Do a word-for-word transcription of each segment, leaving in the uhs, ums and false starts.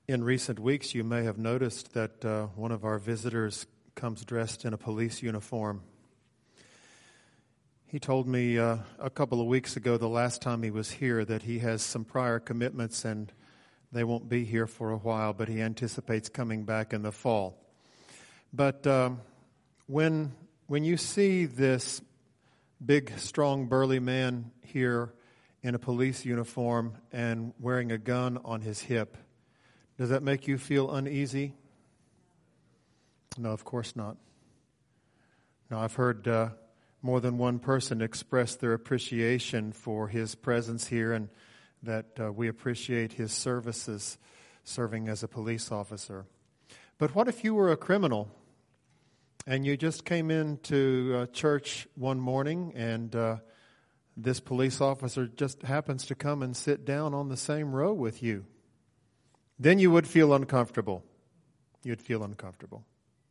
In recent weeks, you may have noticed that uh, one of our visitors comes dressed in a police uniform. He told me uh, a couple of weeks ago, the last time he was here, that he has some prior commitments and they won't be here for a while, but he anticipates coming back in the fall. But um, when when you see this big, strong, burly man here in a police uniform and wearing a gun on his hip, does that make you feel uneasy? No, of course not. Now, I've heard uh, more than one person express their appreciation for his presence here and that uh, we appreciate his services serving as a police officer. But what if you were a criminal and you just came into uh, church one morning and uh, this police officer just happens to come and sit down on the same row with you? Then you would feel uncomfortable. You'd feel uncomfortable.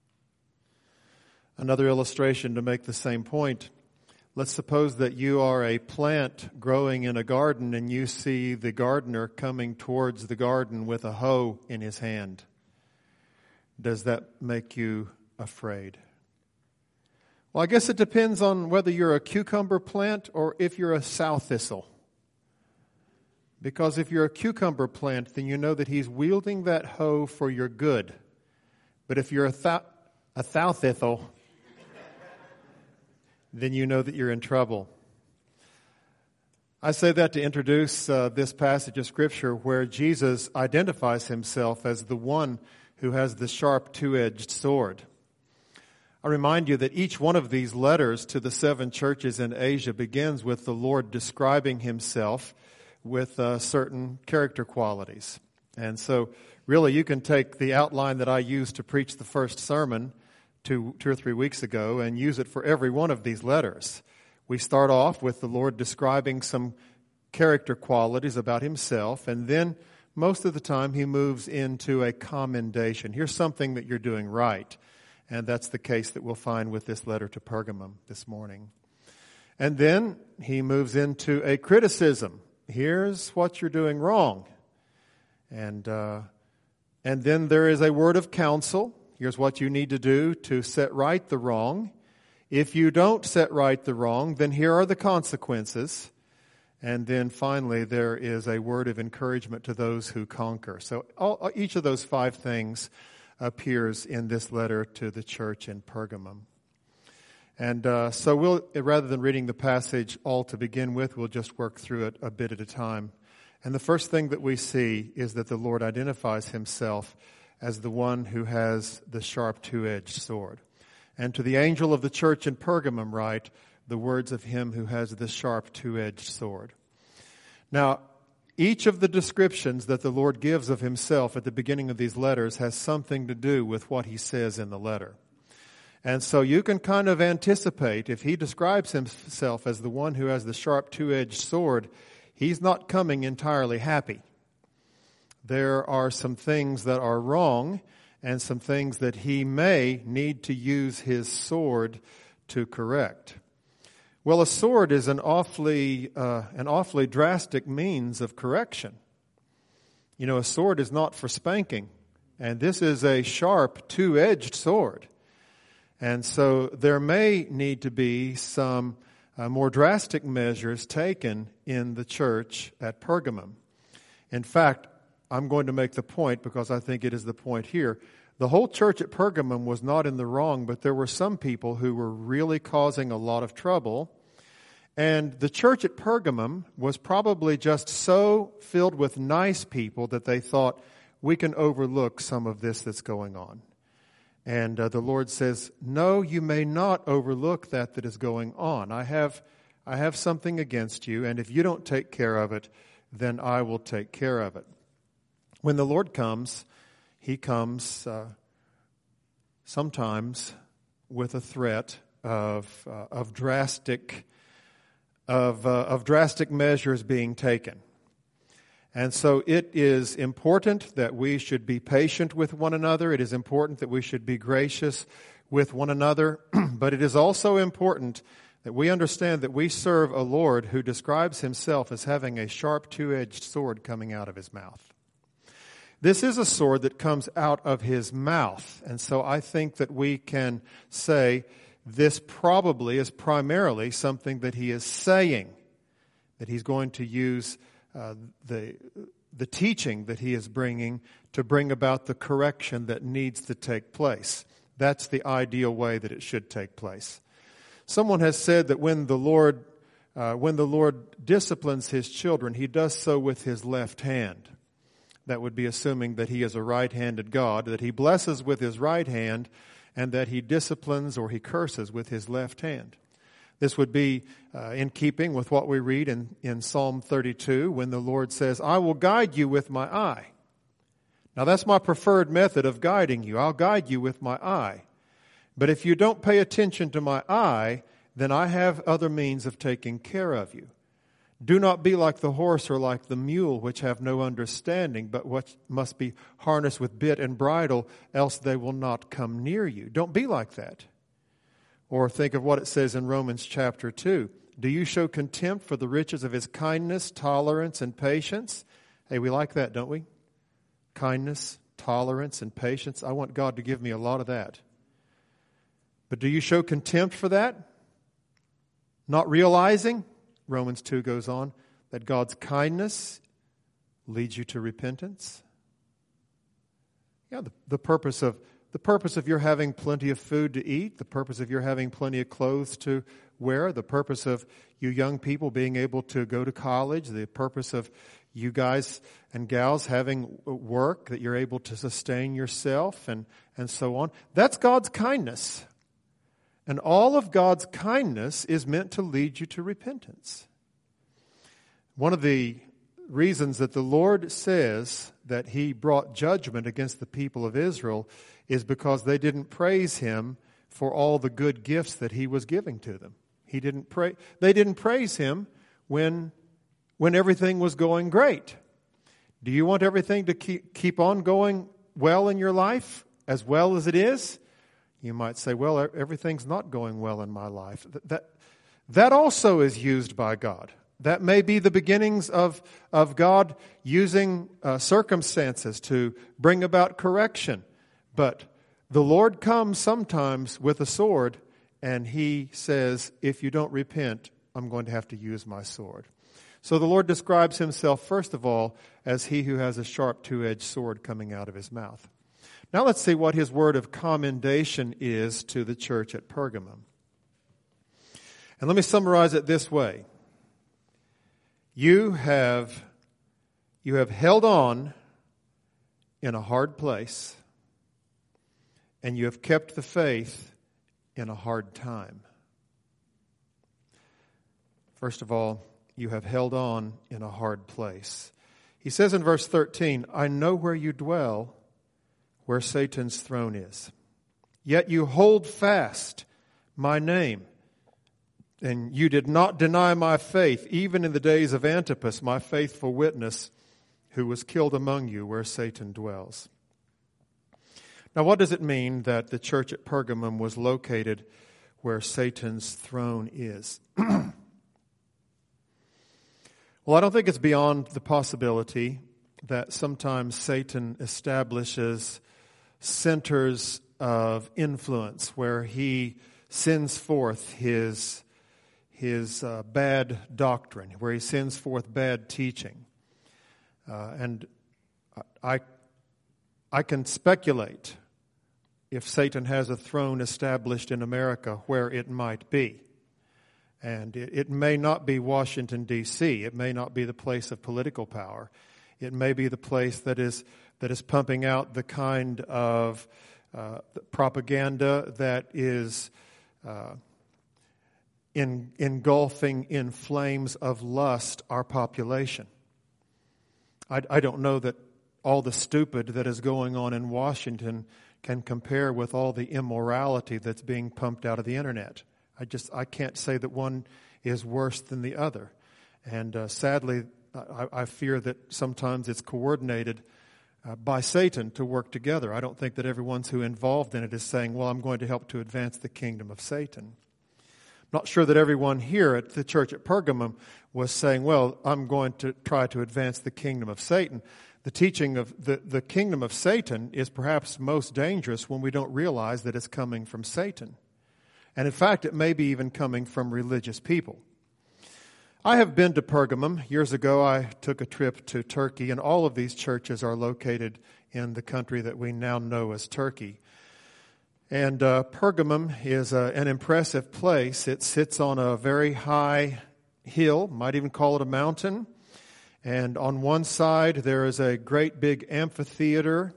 Another illustration to make the same point. Let's suppose that you are a plant growing in a garden and you see the gardener coming towards the garden with a hoe in his hand. Does that make you afraid? Well, I guess it depends on whether you're a cucumber plant or if you're a sow thistle. Because if you're a cucumber plant, then you know that he's wielding that hoe for your good. But if you're a, th- a sow thistle, then you know that you're in trouble. I say that to introduce uh, this passage of Scripture where Jesus identifies himself as the one who has the sharp two-edged sword. I remind you that each one of these letters to the seven churches in Asia begins with the Lord describing himself with uh, certain character qualities. And so really you can take the outline that I used to preach the first sermon two, two or three weeks ago and use it for every one of these letters. We start off with the Lord describing some character qualities about himself, and then most of the time he moves into a commendation. Here's something that you're doing right. And that's the case that we'll find with this letter to Pergamum this morning. And then he moves into a criticism. Here's what you're doing wrong. And uh, and then there is a word of counsel. Here's what you need to do to set right the wrong. If you don't set right the wrong, then here are the consequences. And then finally, there is a word of encouragement to those who conquer. So all, each of those five things appears in this letter to the church in Pergamum. And uh, so we'll, rather than reading the passage all to begin with, we'll just work through it a bit at a time. And the first thing that we see is that the Lord identifies himself as the one who has the sharp two-edged sword. And to the angel of the church in Pergamum write the words of him who has the sharp two-edged sword. Now, each of the descriptions that the Lord gives of himself at the beginning of these letters has something to do with what he says in the letter. And so you can kind of anticipate, if he describes himself as the one who has the sharp two-edged sword, he's not coming entirely happy. There are some things that are wrong and some things that he may need to use his sword to correct. Well, a sword is an awfully uh, an awfully drastic means of correction. You know, a sword is not for spanking, and this is a sharp two-edged sword. And so there may need to be some uh, more drastic measures taken in the church at Pergamum. In fact, I'm going to make the point because I think it is the point here. The whole church at Pergamum was not in the wrong, but there were some people who were really causing a lot of trouble. And the church at Pergamum was probably just so filled with nice people that they thought, we can overlook some of this that's going on. And uh, the Lord says, no, you may not overlook that that is going on. I have, I have something against you, and if you don't take care of it, then I will take care of it. When the Lord comes, he comes uh, sometimes with a threat of uh, of drastic of uh, of drastic measures being taken. And so it is important that we should be patient with one another. It is important that we should be gracious with one another. But it is also important that we understand that we serve a Lord who describes himself as having a sharp two-edged sword coming out of his mouth. This is a sword that comes out of his mouth. And so I think that we can say this probably is primarily something that he is saying, that he's going to use uh, the, the teaching that he is bringing to bring about the correction that needs to take place. That's the ideal way that it should take place. Someone has said that when the Lord, uh, when the Lord disciplines his children, he does so with his left hand. That would be assuming that he is a right-handed God, that he blesses with his right hand, and that he disciplines or he curses with his left hand. This would be uh, in keeping with what we read in, in Psalm thirty-two, when the Lord says, I will guide you with my eye. Now that's my preferred method of guiding you. I'll guide you with my eye. But if you don't pay attention to my eye, then I have other means of taking care of you. Do not be like the horse or like the mule, which have no understanding, but what must be harnessed with bit and bridle, else they will not come near you. Don't be like that. Or think of what it says in Romans chapter two. Do you show contempt for the riches of his kindness, tolerance, and patience? Hey, we like that, don't we? Kindness, tolerance, and patience. I want God to give me a lot of that. But do you show contempt for that? Not realizing, Romans two goes on, that God's kindness leads you to repentance. Yeah, the, the purpose of the purpose of your having plenty of food to eat, the purpose of your having plenty of clothes to wear, the purpose of you young people being able to go to college, the purpose of you guys and gals having work that you're able to sustain yourself and, and so on. That's God's kindness. And all of God's kindness is meant to lead you to repentance. One of the reasons that the Lord says that he brought judgment against the people of Israel is because they didn't praise him for all the good gifts that he was giving to them. He didn't pray, they didn't praise him when, when everything was going great. Do you want everything to keep, keep on going well in your life, as well as it is? You might say, well, everything's not going well in my life. That, that also is used by God. That may be the beginnings of, of God using uh, circumstances to bring about correction. But the Lord comes sometimes with a sword, and he says, if you don't repent, I'm going to have to use my sword. So the Lord describes himself, first of all, as he who has a sharp two-edged sword coming out of his mouth. Now let's see what his word of commendation is to the church at Pergamum. And let me summarize it this way. You have, you have held on in a hard place, and you have kept the faith in a hard time. First of all, you have held on in a hard place. He says in verse thirteen, I know where you dwell, where Satan's throne is. Yet you hold fast my name, and you did not deny my faith, even in the days of Antipas, my faithful witness, who was killed among you where Satan dwells. Now, what does it mean that the church at Pergamum was located where Satan's throne is? Well, I don't think it's beyond the possibility that sometimes Satan establishes centers of influence where he sends forth his, his uh, bad doctrine, where he sends forth bad teaching. Uh, and I, I can speculate if Satan has a throne established in America where it might be. And it, it may not be Washington, D C It may not be the place of political power. It may be the place that is that is pumping out the kind of uh, propaganda that is uh, in, engulfing in flames of lust our population. I, I don't know that all the stupid that is going on in Washington can compare with all the immorality that's being pumped out of the internet. I just I can't say that one is worse than the other. And uh, sadly, I, I fear that sometimes it's coordinated uh, by Satan to work together. I don't think that everyone who's involved in it is saying, well, I'm going to help to advance the kingdom of Satan. I'm not sure that everyone here at the church at Pergamum was saying, well, I'm going to try to advance the kingdom of Satan. The teaching of the, the kingdom of Satan is perhaps most dangerous when we don't realize that it's coming from Satan. And in fact, it may be even coming from religious people. I have been to Pergamum. Years ago, I took a trip to Turkey, and all of these churches are located in the country that we now know as Turkey. And uh, Pergamum is uh, an impressive place. It sits on a very high hill, might even call it a mountain. And on one side, there is a great big amphitheater.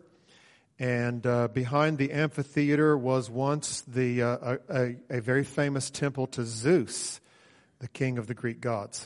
And uh, behind the amphitheater was once the uh, a, a very famous temple to Zeus, the king of the Greek gods.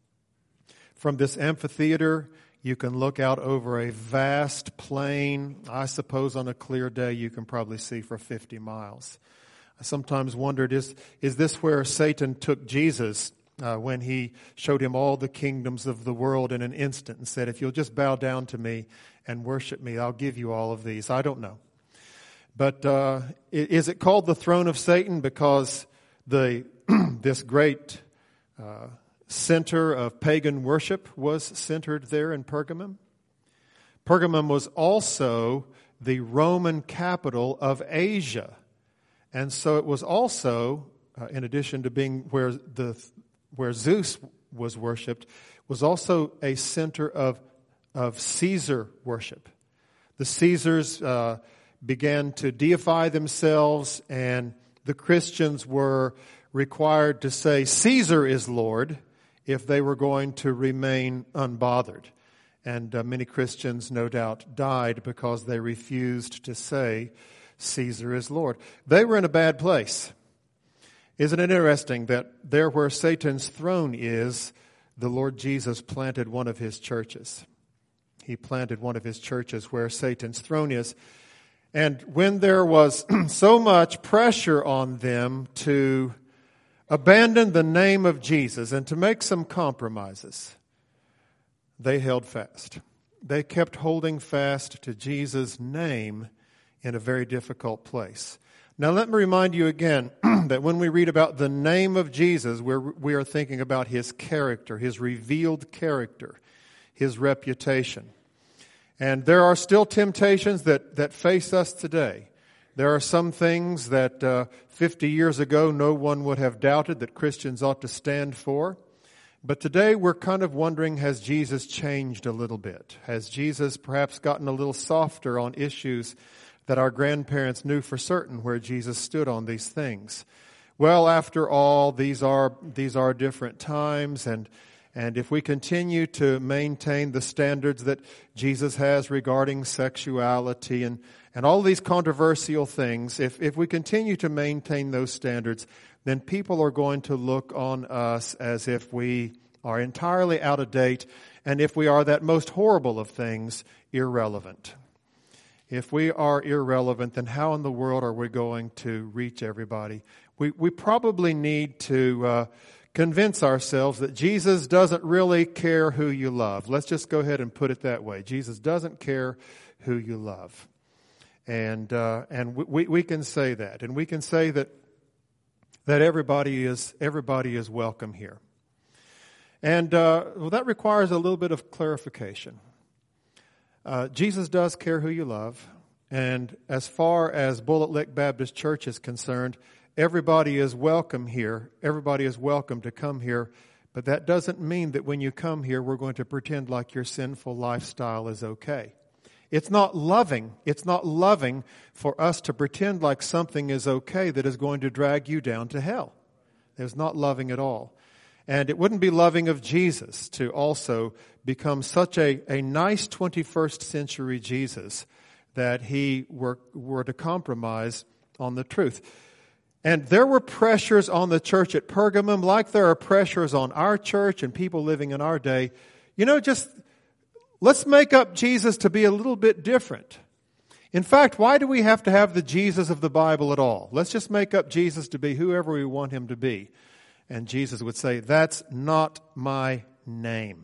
From this amphitheater, you can look out over a vast plain. I suppose on a clear day, you can probably see for fifty miles. I sometimes wondered, is, is this where Satan took Jesus Uh, when he showed him all the kingdoms of the world in an instant and said, if you'll just bow down to me and worship me, I'll give you all of these. I don't know. But uh, is it called the throne of Satan because the this great uh, center of pagan worship was centered there in Pergamum? Pergamum was also the Roman capital of Asia. And so it was also, uh, in addition to being where the where Zeus was worshipped, was also a center of of Caesar worship. The Caesars uh, began to deify themselves, and the Christians were required to say Caesar is Lord if they were going to remain unbothered. And uh, many Christians, no doubt, died because they refused to say Caesar is Lord. They were in a bad place. Isn't it interesting that there where Satan's throne is, the Lord Jesus planted one of his churches. He planted one of his churches where Satan's throne is. And when there was so much pressure on them to abandon the name of Jesus and to make some compromises, they held fast. They kept holding fast to Jesus' name in a very difficult place. Now let me remind you again that when we read about the name of Jesus, we're, we are thinking about his character, his revealed character, his reputation. And there are still temptations that, that face us today. There are some things that uh, fifty years ago no one would have doubted that Christians ought to stand for. But today we're kind of wondering, has Jesus changed a little bit? Has Jesus perhaps gotten a little softer on issues that our grandparents knew for certain where Jesus stood on these things? Well, after all, these are these are different times, and and if we continue to maintain the standards that Jesus has regarding sexuality and, and all these controversial things, if, if we continue to maintain those standards, then people are going to look on us as if we are entirely out of date, and if we are that most horrible of things, irrelevant. If we are irrelevant, then how in the world are we going to reach everybody? We we probably need to uh, convince ourselves that Jesus doesn't really care who you love. Let's just go ahead and put it that way. Jesus doesn't care who you love. And uh, and we we can say that. And we can say that that everybody is everybody is welcome here. And uh, well, that requires a little bit of clarification. Uh, Jesus does care who you love, and as far as Bullitt Lick Baptist Church is concerned, everybody is welcome here. Everybody is welcome to come here, but that doesn't mean that when you come here, we're going to pretend like your sinful lifestyle is okay. It's not loving. It's not loving for us to pretend like something is okay that is going to drag you down to hell. It's not loving at all. And it wouldn't be loving of Jesus to also become such a, a nice twenty-first century Jesus that he were, were to compromise on the truth. And there were pressures on the church at Pergamum, like there are pressures on our church and people living in our day. You know, just let's make up Jesus to be a little bit different. In fact, why do we have to have the Jesus of the Bible at all? Let's just make up Jesus to be whoever we want him to be. And Jesus would say, that's not my name.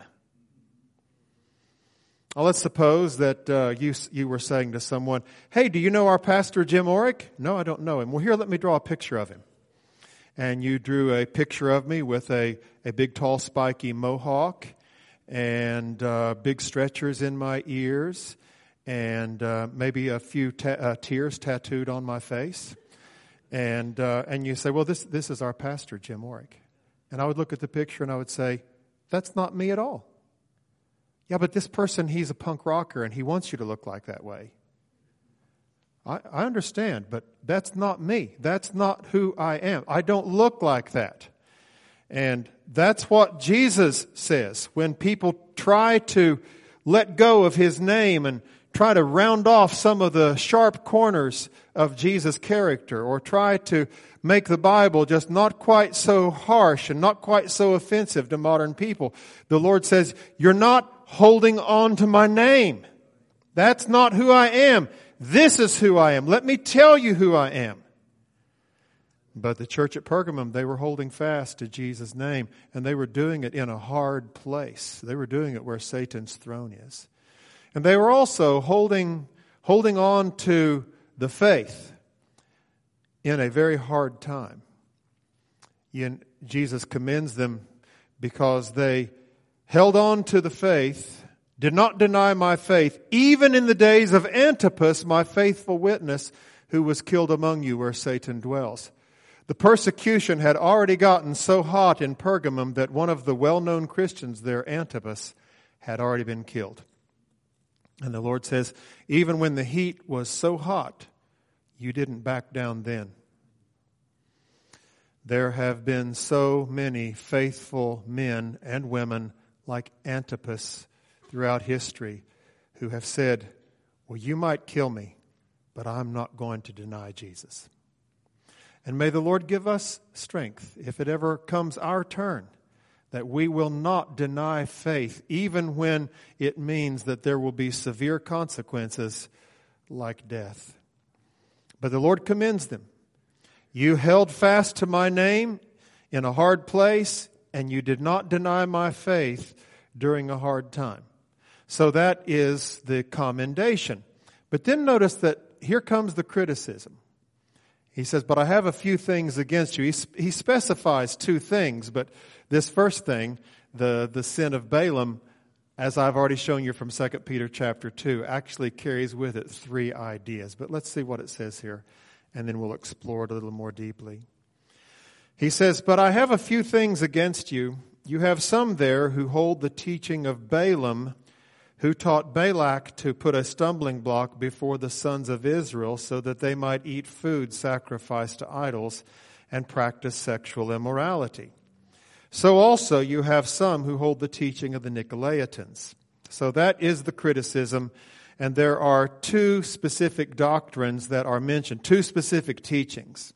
Well, let's suppose that uh, you you were saying to someone, hey, do you know our pastor Jim Orick? No, I don't know him. Well, here, let me draw a picture of him. And you drew a picture of me with a, a big, tall, spiky mohawk. and uh, big stretchers in my ears, and uh, maybe a few ta- uh, tears tattooed on my face. And uh, and you say, well, this this is our pastor, Jim Orick. And I would look at the picture and I would say, that's not me at all. Yeah, but this person, he's a punk rocker and he wants you to look like that way. I, I understand, but that's not me. That's not who I am. I don't look like that. And that's what Jesus says when people try to let go of his name and try to round off some of the sharp corners of Jesus' character, or try to make the Bible just not quite so harsh and not quite so offensive to modern people. The Lord says, you're not holding on to my name. That's not who I am. This is who I am. Let me tell you who I am. But the church at Pergamum, they were holding fast to Jesus' name, and they were doing it in a hard place. They were doing it where Satan's throne is. And they were also holding, holding on to the faith in a very hard time. Jesus commends them because they held on to the faith, did not deny my faith, even in the days of Antipas, my faithful witness, who was killed among you where Satan dwells. The persecution had already gotten so hot in Pergamum that one of the well-known Christians there, Antipas, had already been killed. And the Lord says, even when the heat was so hot, you didn't back down then. There have been so many faithful men and women like Antipas throughout history who have said, well, you might kill me, but I'm not going to deny Jesus. And may the Lord give us strength, if it ever comes our turn, that we will not deny faith, even when it means that there will be severe consequences like death. But the Lord commends them. You held fast to my name in a hard place, and you did not deny my faith during a hard time. So that is the commendation. But then notice that here comes the criticism. He says, but I have a few things against you. He, he specifies two things, but this first thing, the, the sin of Balaam, as I've already shown you from Second Peter chapter two, actually carries with it three ideas. But let's see what it says here, and then we'll explore it a little more deeply. He says, but I have a few things against you. You have some there who hold the teaching of Balaam, who taught Balak to put a stumbling block before the sons of Israel so that they might eat food sacrificed to idols and practice sexual immorality. So also you have some who hold the teaching of the Nicolaitans. So that is the criticism, and there are two specific doctrines that are mentioned, two specific teachings.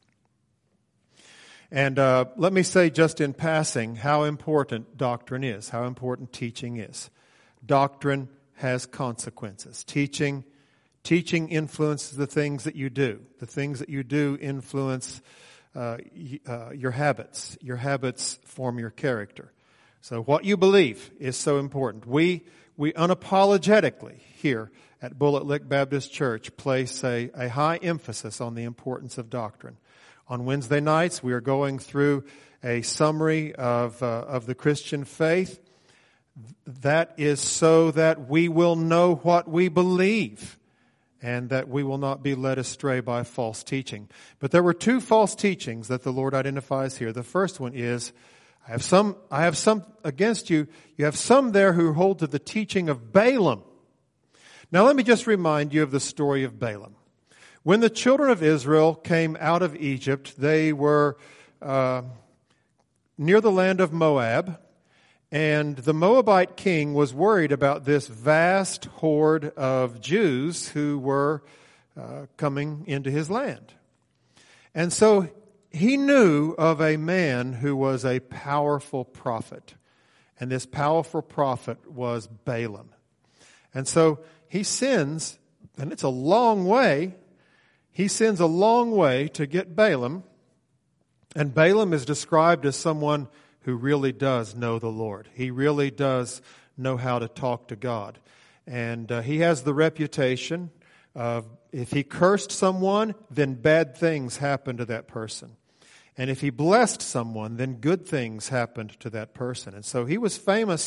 And uh, let me say just in passing how important doctrine is, how important teaching is. Doctrine has consequences. Teaching, teaching influences the things that you do. The things that you do influence uh, uh, your habits. Your habits form your character. So what you believe is so important. We we unapologetically here at Bullitt Lick Baptist Church place a, a high emphasis on the importance of doctrine. On Wednesday nights, we are going through a summary of uh, of the Christian faith. That is so that we will know what we believe and that we will not be led astray by false teaching. But there were two false teachings that the Lord identifies here. The first one is, I have some, I have some against you. You have some there who hold to the teaching of Balaam. Now let me just remind you of the story of Balaam. When the children of Israel came out of Egypt, they were uh, near the land of Moab. And the Moabite king was worried about this vast horde of Jews who were uh, coming into his land. And so he knew of a man who was a powerful prophet. And this powerful prophet was Balaam. And so he sends, and it's a long way, he sends a long way to get Balaam. And Balaam is described as someone who really does know the Lord. He really does know how to talk to God. And uh, he has the reputation of if he cursed someone, then bad things happened to that person. And if he blessed someone, then good things happened to that person. And so he was famous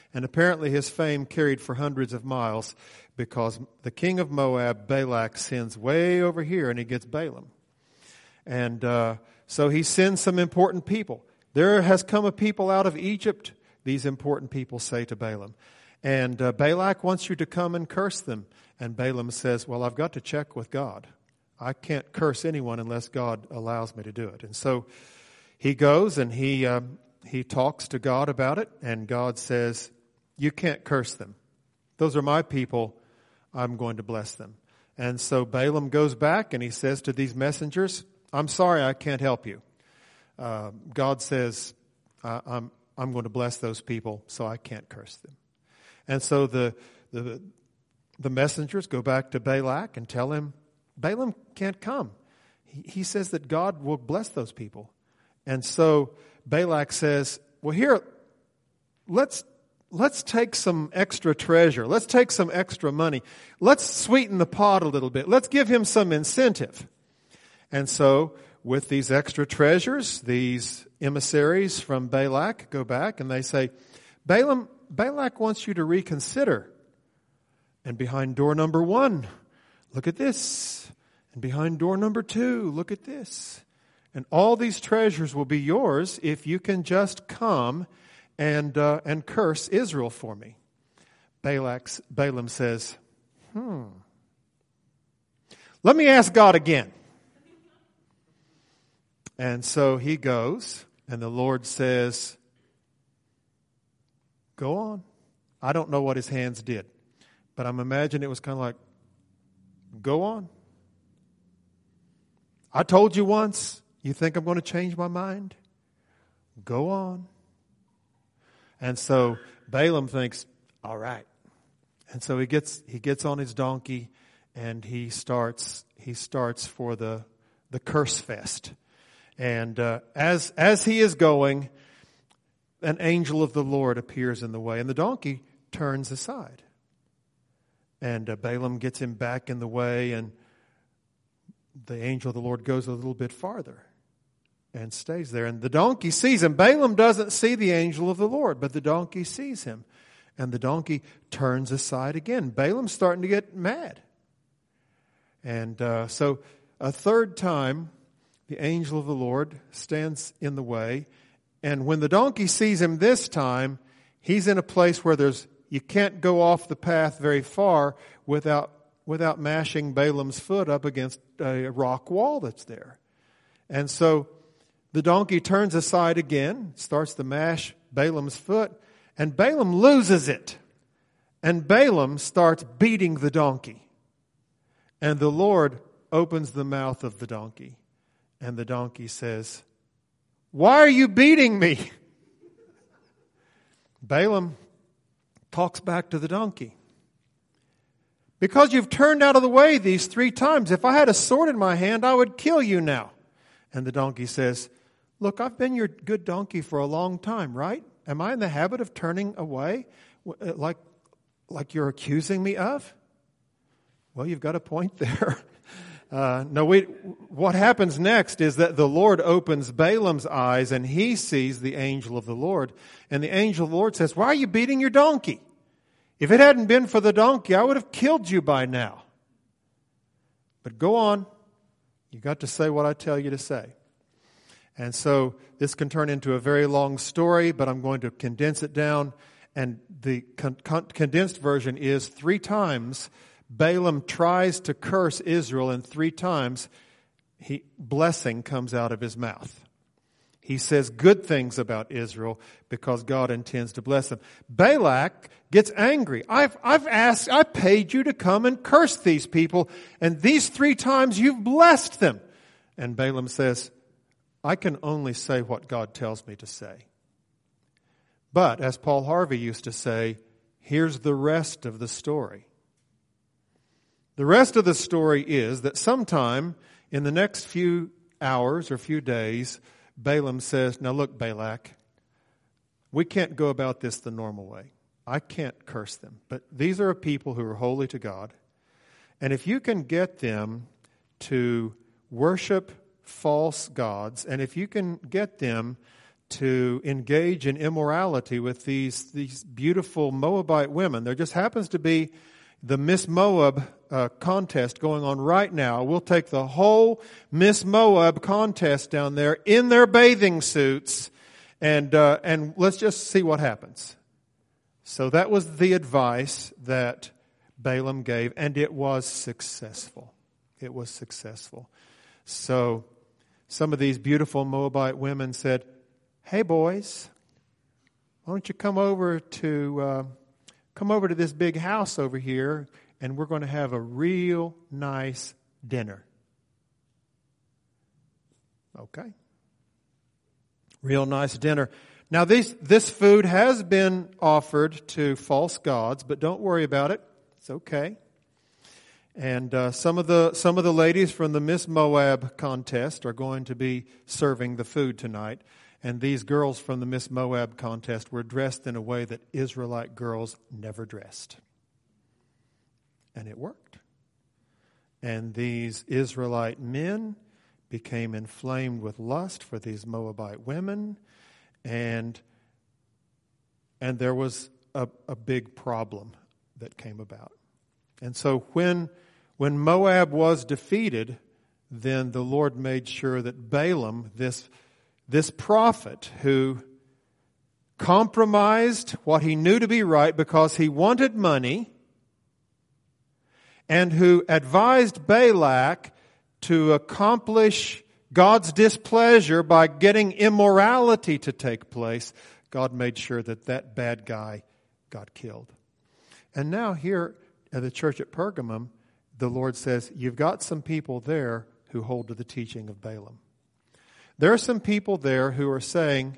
And apparently his fame carried for hundreds of miles because the king of Moab, Balak, sends way over here and he gets Balaam. And uh, so he sends some important people. There has come a people out of Egypt, these important people say to Balaam. And uh, Balak wants you to come and curse them. And Balaam says, well, I've got to check with God. I can't curse anyone unless God allows me to do it. And so he goes and he uh, he talks to God about it. And God says, you can't curse them. Those are my people. I'm going to bless them. And so Balaam goes back and he says to these messengers, I'm sorry, I can't help you. Uh, God says, uh, I'm I'm going to bless those people, so I can't curse them. And so the the the messengers go back to Balak and tell him, Balaam can't come. He, he says that God will bless those people. And so Balak says, well, here, let's let's take some extra treasure. Let's take some extra money. Let's sweeten the pot a little bit. Let's give him some incentive. And so with these extra treasures, these emissaries from Balak go back and they say, Balaam, Balak wants you to reconsider. And behind door number one, look at this. And behind door number two, look at this. And all these treasures will be yours if you can just come and uh, and curse Israel for me. Balak's, Balaam says, hmm. Let me ask God again. And so he goes, and the Lord says, go on. I don't know what his hands did, but I'm imagining it was kind of like, go on. I told you once, you think I'm going to change my mind? Go on. And so Balaam thinks, all right. And so he gets he gets on his donkey and he starts he starts for the the curse fest. And uh, as as he is going, an angel of the Lord appears in the way, and the donkey turns aside. And uh, Balaam gets him back in the way, and the angel of the Lord goes a little bit farther and stays there. And the donkey sees him. Balaam doesn't see the angel of the Lord, but the donkey sees him. And the donkey turns aside again. Balaam's starting to get mad. And uh, so a third time, the angel of the Lord stands in the way. And when the donkey sees him this time, he's in a place where there's you can't go off the path very far without without mashing Balaam's foot up against a rock wall that's there. And so the donkey turns aside again, starts to mash Balaam's foot, and Balaam loses it. And Balaam starts beating the donkey. And the Lord opens the mouth of the donkey. And the donkey says, why are you beating me? Balaam talks back to the donkey. Because you've turned out of the way these three times. If I had a sword in my hand, I would kill you now. And the donkey says, look, I've been your good donkey for a long time, right? Am I in the habit of turning away like, like you're accusing me of? Well, you've got a point there. Uh, no, we, what happens next is that the Lord opens Balaam's eyes and he sees the angel of the Lord. And the angel of the Lord says, why are you beating your donkey? If it hadn't been for the donkey, I would have killed you by now. But go on. You got to say what I tell you to say. And so this can turn into a very long story, but I'm going to condense it down. And the con- con- condensed version is three times Balaam tries to curse Israel, and three times he, blessing comes out of his mouth. He says good things about Israel because God intends to bless them. Balak gets angry. I've, I've asked, I paid you to come and curse these people, and these three times you've blessed them. And Balaam says, I can only say what God tells me to say. But, as Paul Harvey used to say, here's the rest of the story. The rest of the story is that sometime in the next few hours or few days, Balaam says, now look, Balak, we can't go about this the normal way. I can't curse them. But these are a people who are holy to God. And if you can get them to worship false gods, and if you can get them to engage in immorality with these, these beautiful Moabite women. There just happens to be the Miss Moab uh, contest going on right now. We'll take the whole Miss Moab contest down there in their bathing suits, and uh, and let's just see what happens. So that was the advice that Balaam gave, and it was successful. It was successful. So some of these beautiful Moabite women said, "Hey boys, why don't you come over to uh, come over to this big house over here, and we're going to have a real nice dinner." Okay. Real nice dinner. Now this this food has been offered to false gods, but don't worry about it. It's okay. And uh, some of the some of the ladies from the Miss Moab contest are going to be serving the food tonight. And these girls from the Miss Moab contest were dressed in a way that Israelite girls never dressed. And it worked. And these Israelite men became inflamed with lust for these Moabite women. And, and there was a, a big problem that came about. And so when, when Moab was defeated, then the Lord made sure that Balaam, this This prophet who compromised what he knew to be right because he wanted money, and who advised Balak to accomplish God's displeasure by getting immorality to take place, God made sure that that bad guy got killed. And now here at the church at Pergamum, the Lord says, you've got some people there who hold to the teaching of Balaam. There are some people there who are saying,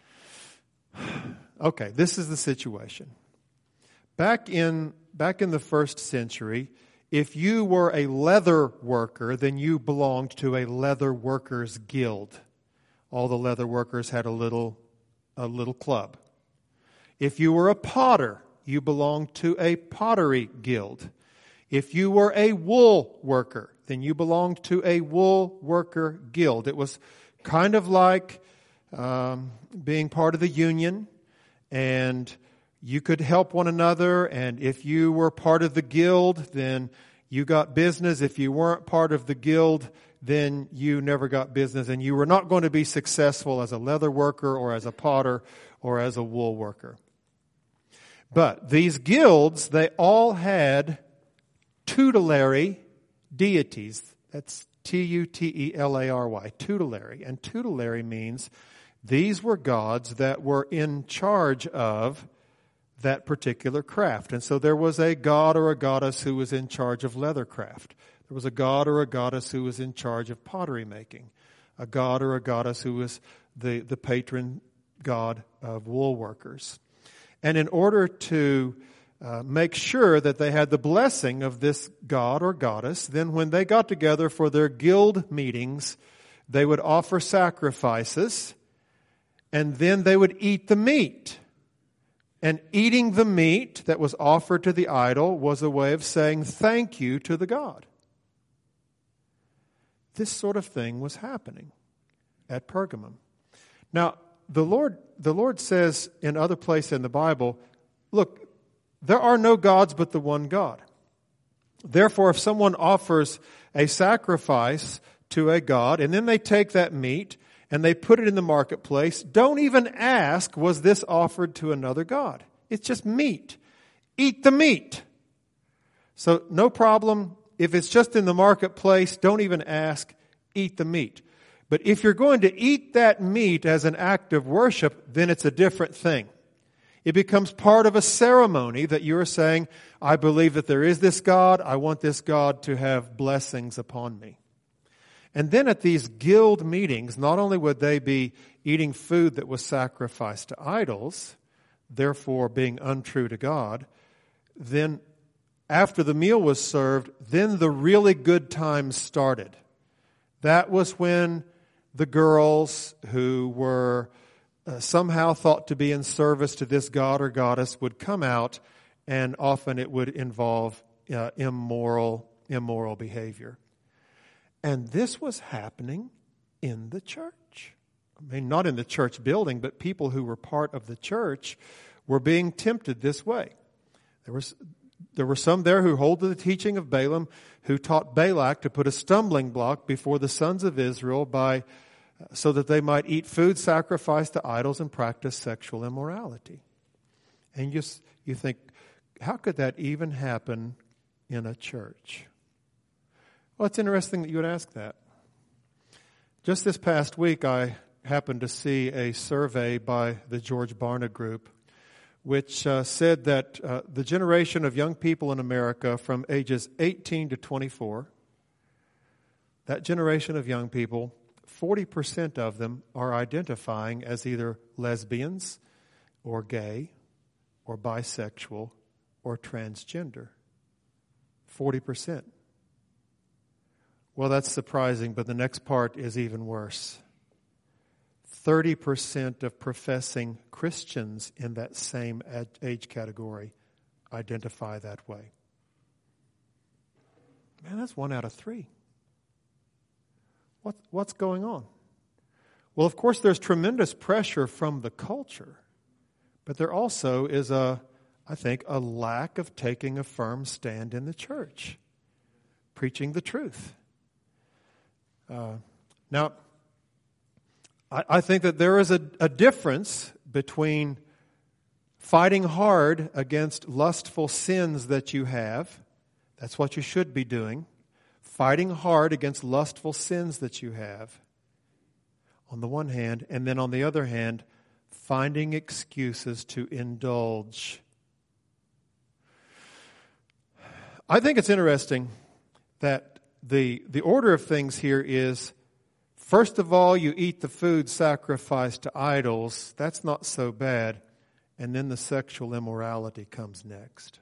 okay, this is the situation. Back in back in the first century, if you were a leather worker, then you belonged to a leather workers guild. All the leather workers had a little a little club. If you were a potter, you belonged to a pottery guild. If you were a wool worker, then you belonged to a wool worker guild. It was kind of like um, being part of the union, and you could help one another, and if you were part of the guild, then you got business. If you weren't part of the guild, then you never got business, and you were not going to be successful as a leather worker or as a potter or as a wool worker. But these guilds, they all had tutelary deities. That's T U T E L A R Y, tutelary. And tutelary means these were gods that were in charge of that particular craft. And so there was a god or a goddess who was in charge of leather craft. There was a god or a goddess who was in charge of pottery making. A god or a goddess who was the, the patron god of wool workers. And in order to Uh, make sure that they had the blessing of this god or goddess, then when they got together for their guild meetings, they would offer sacrifices, and then they would eat the meat. And eating the meat that was offered to the idol was a way of saying thank you to the god. This sort of thing was happening at Pergamum. Now, the Lord, the Lord says in other places in the Bible, look, there are no gods but the one God. Therefore, if someone offers a sacrifice to a god, and then they take that meat and they put it in the marketplace, don't even ask, was this offered to another god? It's just meat. Eat the meat. So no problem. If it's just in the marketplace, don't even ask, eat the meat. But if you're going to eat that meat as an act of worship, then it's a different thing. It becomes part of a ceremony that you are saying, I believe that there is this God. I want this God to have blessings upon me. And then at these guild meetings, not only would they be eating food that was sacrificed to idols, therefore being untrue to God, then after the meal was served, then the really good times started. That was when the girls who were Uh, somehow thought to be in service to this god or goddess would come out, and often it would involve uh, immoral, immoral behavior. And this was happening in the church. I mean, not in the church building, but people who were part of the church were being tempted this way. There was, there were some there who hold to the teaching of Balaam, who taught Balak to put a stumbling block before the sons of Israel by, so that they might eat food sacrificed to idols and practice sexual immorality. And you, you think, how could that even happen in a church? Well, it's interesting that you would ask that. Just this past week, I happened to see a survey by the George Barna Group, which uh, said that uh, the generation of young people in America from ages eighteen to twenty-four, that generation of young people, forty percent of them are identifying as either lesbians or gay or bisexual or transgender. forty percent. Well, that's surprising, but the next part is even worse. thirty percent of professing Christians in that same age category identify that way. Man, that's one out of three. What, what's going on? Well, of course, there's tremendous pressure from the culture, but there also is a, I think, a lack of taking a firm stand in the church, preaching the truth. Uh, now, I, I think that there is a, a difference between fighting hard against lustful sins that you have. That's what you should be doing. Fighting hard against lustful sins that you have, on the one hand, and then on the other hand, finding excuses to indulge. I think it's interesting that the, the order of things here is, first of all, you eat the food sacrificed to idols. That's not so bad. And then the sexual immorality comes next.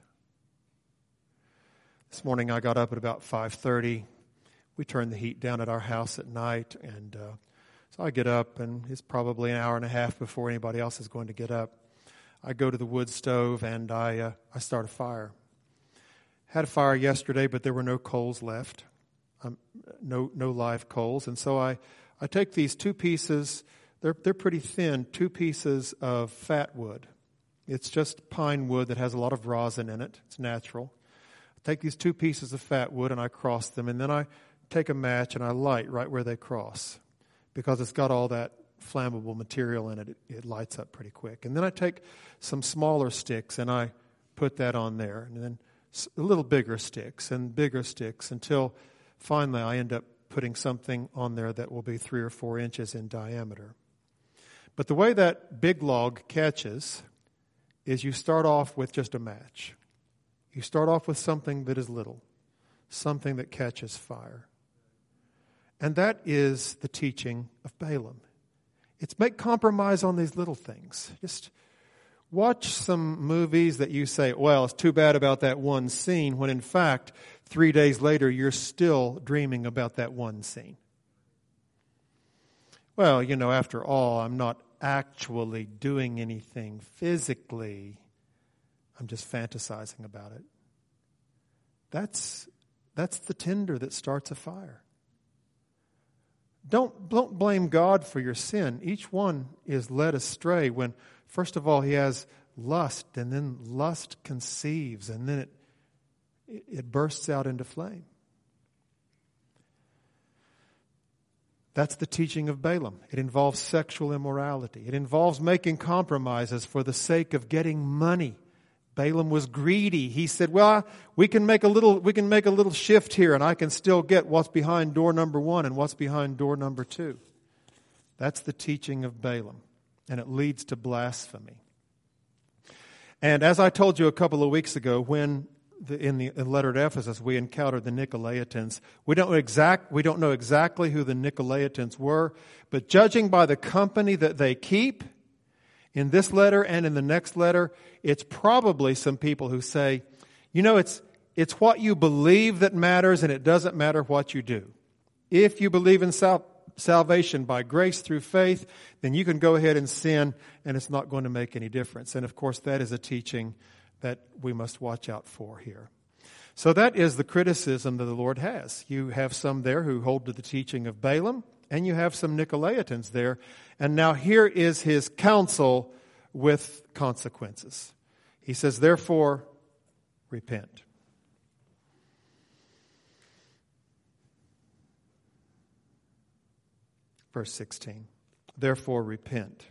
This morning I got up at about five thirty. We turn the heat down at our house at night, and uh, so I get up, and it's probably an hour and a half before anybody else is going to get up. I go to the wood stove, and I uh, I start a fire. Had a fire yesterday, but there were no coals left, um, no no live coals, and so I, I take these two pieces. They're they're pretty thin, two pieces of fat wood. It's just pine wood that has a lot of rosin in it. It's natural. I take these two pieces of fat wood and I cross them, and then I take a match and I light right where they cross, because it's got all that flammable material in it. It, it lights up pretty quick. And then I take some smaller sticks and I put that on there, and then a little bigger sticks and bigger sticks, until finally I end up putting something on there that will be three or four inches in diameter. But the way that big log catches is you start off with just a match. You start off with something that is little, something that catches fire. And that is the teaching of Balaam. It's make compromise on these little things. Just watch some movies that you say, well, it's too bad about that one scene, when in fact, three days later, you're still dreaming about that one scene. Well, you know, after all, I'm not actually doing anything physically. I'm just fantasizing about it. That's, that's the tinder that starts a fire. Don't, don't blame God for your sin. Each one is led astray when, first of all, he has lust, and then lust conceives, and then it, it bursts out into flame. That's the teaching of Balaam. It involves sexual immorality. It involves making compromises for the sake of getting money. Balaam was greedy. He said, well, we can make a little, we can make a little shift here, and I can still get what's behind door number one and what's behind door number two. That's the teaching of Balaam, and it leads to blasphemy. And as I told you a couple of weeks ago, when the, in the in letter to Ephesus we encountered the Nicolaitans, we don't know exact we don't know exactly who the Nicolaitans were, but judging by the company that they keep, in this letter and in the next letter, it's probably some people who say, you know, it's it's what you believe that matters, and it doesn't matter what you do. If you believe in sal- salvation by grace through faith, then you can go ahead and sin, and it's not going to make any difference. And of course, that is a teaching that we must watch out for here. So that is the criticism that the Lord has. You have some there who hold to the teaching of Balaam, And you have some Nicolaitans there. And now here is his counsel with consequences. He says, therefore, repent. Verse sixteen. Therefore, repent.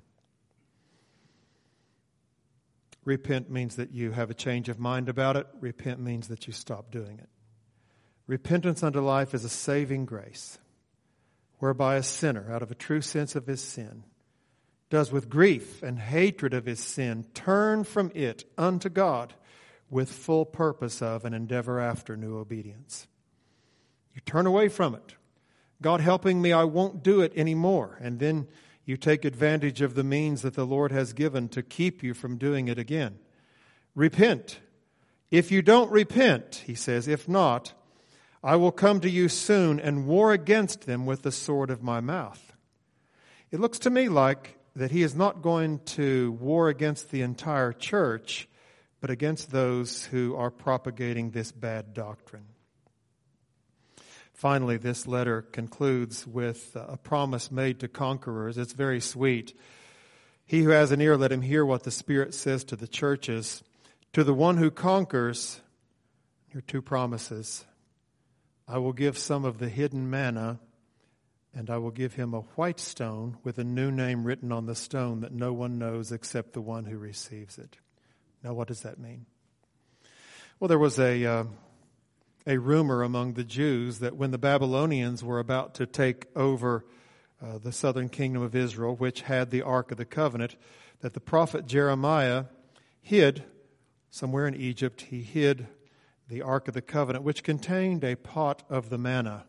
Repent means that you have a change of mind about it. Repent means that you stop doing it. Repentance unto life is a saving grace, whereby a sinner, out of a true sense of his sin, does with grief and hatred of his sin turn from it unto God with full purpose of and endeavor after new obedience. You turn away from it. God helping me, I won't do it anymore. And then you take advantage of the means that the Lord has given to keep you from doing it again. Repent. If you don't repent, he says, if not, I will come to you soon and war against them with the sword of my mouth. It looks to me like that he is not going to war against the entire church, but against those who are propagating this bad doctrine. Finally, this letter concludes with a promise made to conquerors. It's very sweet. He who has an ear, let him hear what the Spirit says to the churches. To the one who conquers, here are two promises. I will give some of the hidden manna, and I will give him a white stone with a new name written on the stone that no one knows except the one who receives it. Now, what does that mean? Well, there was a... Uh, A rumor among the Jews that when the Babylonians were about to take over uh, the southern kingdom of Israel, which had the Ark of the Covenant, that the prophet Jeremiah hid somewhere in Egypt, he hid the Ark of the Covenant, which contained a pot of the manna.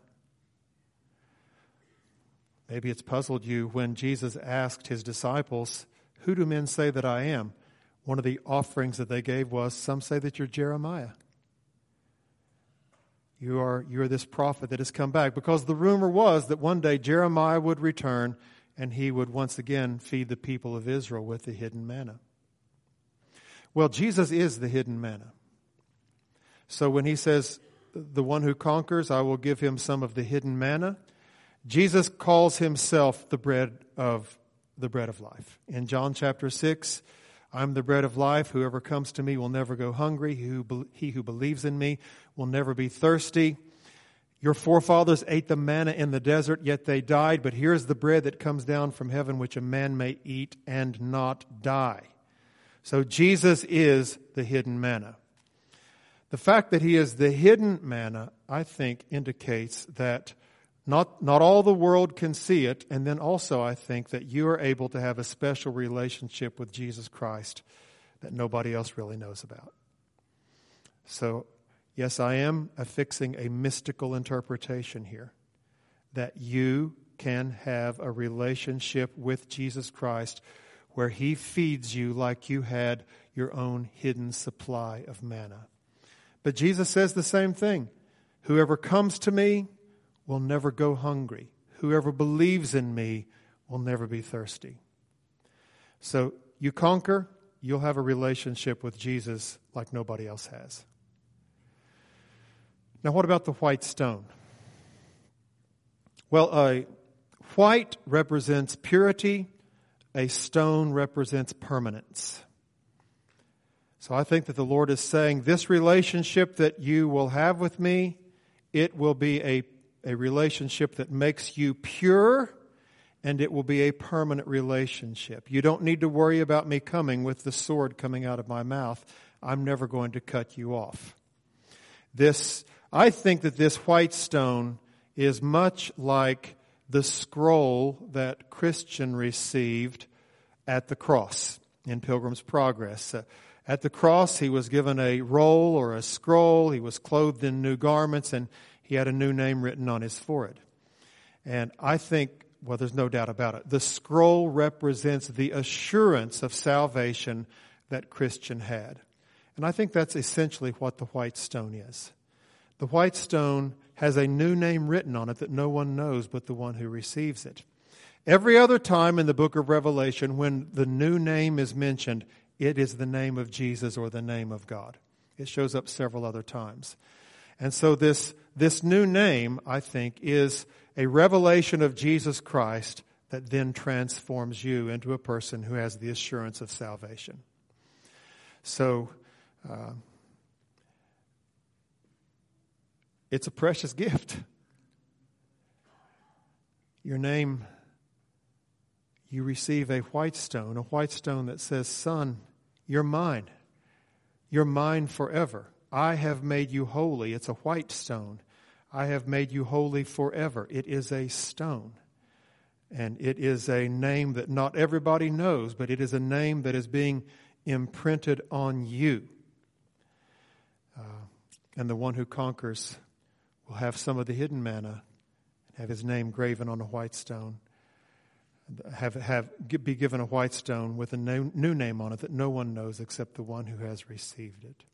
Maybe it's puzzled you when Jesus asked his disciples, who do men say that I am? One of the offerings that they gave was, some say that you're Jeremiah. You are, you are this prophet that has come back. Because the rumor was that one day Jeremiah would return and he would once again feed the people of Israel with the hidden manna. Well, Jesus is the hidden manna. So when he says, the one who conquers, I will give him some of the hidden manna, Jesus calls himself the bread of the bread of life. In John chapter six, I'm the bread of life. Whoever comes to me will never go hungry. He who, he who believes in me will never be thirsty. Your forefathers ate the manna in the desert, yet they died. But here's the bread that comes down from heaven, which a man may eat and not die. So Jesus is the hidden manna. The fact that he is the hidden manna, I think, indicates that Not, not all the world can see it, and then also I think that you are able to have a special relationship with Jesus Christ that nobody else really knows about. So, yes, I am affixing a mystical interpretation here, that you can have a relationship with Jesus Christ where he feeds you like you had your own hidden supply of manna. But Jesus says the same thing. Whoever comes to me will never go hungry. Whoever believes in me will never be thirsty. So you conquer, you'll have a relationship with Jesus like nobody else has. Now, what about the white stone? Well, a white represents purity. A stone represents permanence. So I think that the Lord is saying, this relationship that you will have with me, it will be a A relationship that makes you pure, and it will be a permanent relationship. You don't need to worry about me coming with the sword coming out of my mouth. I'm never going to cut you off. This, I think that this white stone is much like the scroll that Christian received at the cross in Pilgrim's Progress. Uh, at the cross, he was given a roll or a scroll. He was clothed in new garments, and he had a new name written on his forehead. And I think, well, there's no doubt about it, the scroll represents the assurance of salvation that Christian had. And I think that's essentially what the white stone is. The white stone has a new name written on it that no one knows but the one who receives it. Every other time in the book of Revelation when the new name is mentioned, it is the name of Jesus or the name of God. It shows up several other times. And so this, this new name, I think, is a revelation of Jesus Christ that then transforms you into a person who has the assurance of salvation. So, uh, it's a precious gift. Your name, you receive a white stone, a white stone that says, "Son, you're mine. You're mine forever. I have made you holy." It's a white stone. I have made you holy forever. It is a stone. And it is a name that not everybody knows, but it is a name that is being imprinted on you. Uh, and the one who conquers will have some of the hidden manna, have his name graven on a white stone, have, have be given a white stone with a new, new name on it that no one knows except the one who has received it.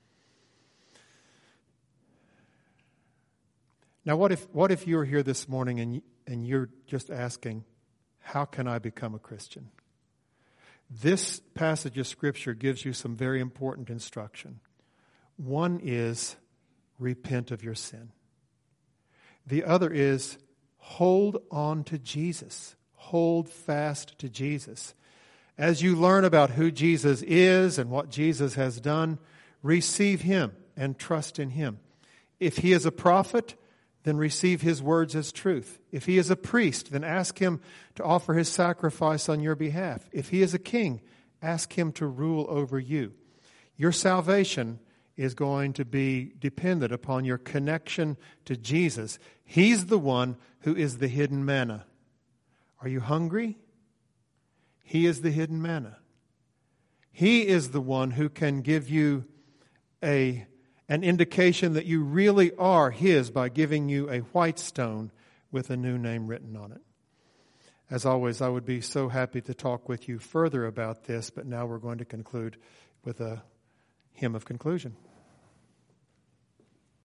Now, what if what if you're here this morning and and you're just asking, how can I become a Christian? This passage of Scripture gives you some very important instruction. One is repent of your sin. The other is hold on to Jesus. Hold fast to Jesus. As you learn about who Jesus is and what Jesus has done, receive Him and trust in Him. If He is a prophet, then receive His words as truth. If He is a priest, then ask Him to offer His sacrifice on your behalf. If He is a king, ask Him to rule over you. Your salvation is going to be dependent upon your connection to Jesus. He's the one who is the hidden manna. Are you hungry? He is the hidden manna. He is the one who can give you a, an indication that you really are His by giving you a white stone with a new name written on it. As always, I would be so happy to talk with you further about this, but now we're going to conclude with a hymn of conclusion.